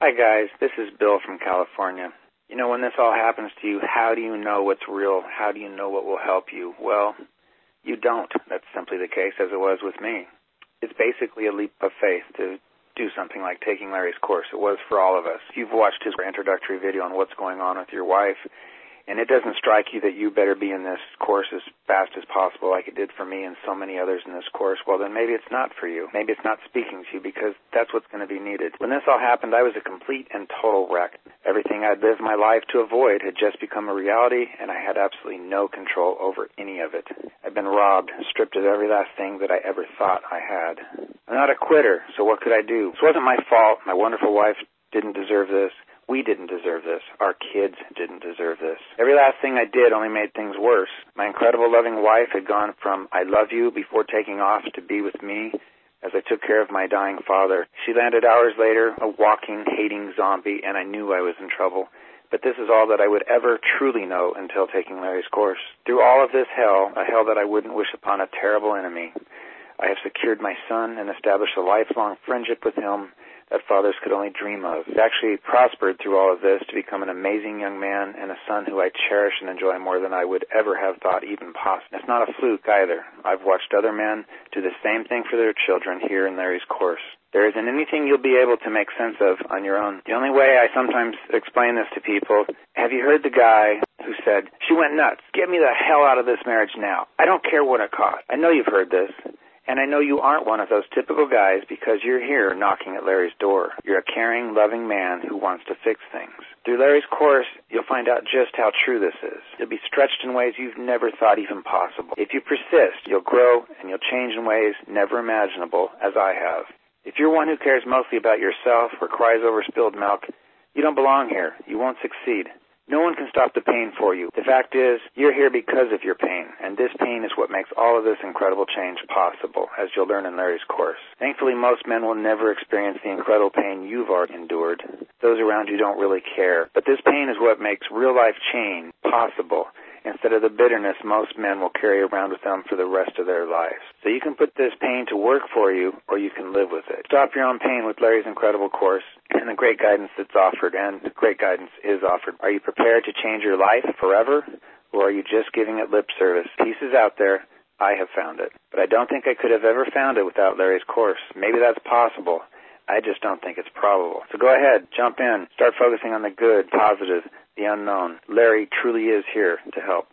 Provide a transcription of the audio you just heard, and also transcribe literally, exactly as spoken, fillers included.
Hi guys, this is Bill from California. You know, when this all happens to you, how do you know what's real? How do you know what will help you? Well, you don't. That's simply the case, as it was with me. It's basically a leap of faith to do something like taking Larry's course. It was for all of us. You've watched his introductory video on what's going on with your wife, and it doesn't strike you that you better be in this course as fast as possible like it did for me and so many others in this course. Well, then maybe it's not for you. Maybe it's not speaking to you, because that's what's going to be needed. When this all happened, I was a complete and total wreck. Everything I'd lived my life to avoid had just become a reality, and I had absolutely no control over any of it. I've been robbed, stripped of every last thing that I ever thought I had. I'm not a quitter, so what could I do? This wasn't my fault. My wonderful wife didn't deserve this. We didn't deserve this. Our kids didn't deserve this. Every last thing I did only made things worse. My incredible loving wife had gone from I love you before taking off to be with me as I took care of my dying father. She landed hours later, a walking, hating zombie, and I knew I was in trouble. But this is all that I would ever truly know until taking Larry's course. Through all of this hell, a hell that I wouldn't wish upon a terrible enemy, I have secured my son and established a lifelong friendship with him that fathers could only dream of. He's actually prospered through all of this to become an amazing young man and a son who I cherish and enjoy more than I would ever have thought even possible. It's not a fluke either. I've watched other men do the same thing for their children here in Larry's course. There isn't anything you'll be able to make sense of on your own. The only way I sometimes explain this to people, have you heard the guy who said, "She went nuts. Get me the hell out of this marriage now. I don't care what it costs." I know you've heard this. And I know you aren't one of those typical guys because you're here knocking at Larry's door. You're a caring, loving man who wants to fix things. Through Larry's course, you'll find out just how true this is. You'll be stretched in ways you've never thought even possible. If you persist, you'll grow and you'll change in ways never imaginable, as I have. If you're one who cares mostly about yourself or cries over spilled milk, you don't belong here. You won't succeed. No one can stop the pain for you. The fact is, you're here because of your pain, and this pain is what makes all of this incredible change possible, as you'll learn in Larry's course. Thankfully, most men will never experience the incredible pain you've already endured. Those around you don't really care. But this pain is what makes real-life change possible, instead of the bitterness most men will carry around with them for the rest of their lives. So you can put this pain to work for you, or you can live with it. Stop your own pain with Larry's incredible course and the great guidance that's offered, and the great guidance is offered. Are you prepared to change your life forever, or are you just giving it lip service? Peace is out there. I have found it. But I don't think I could have ever found it without Larry's course. Maybe that's possible. I just don't think it's probable. So go ahead, jump in, start focusing on the good, positive, the unknown. Larry truly is here to help.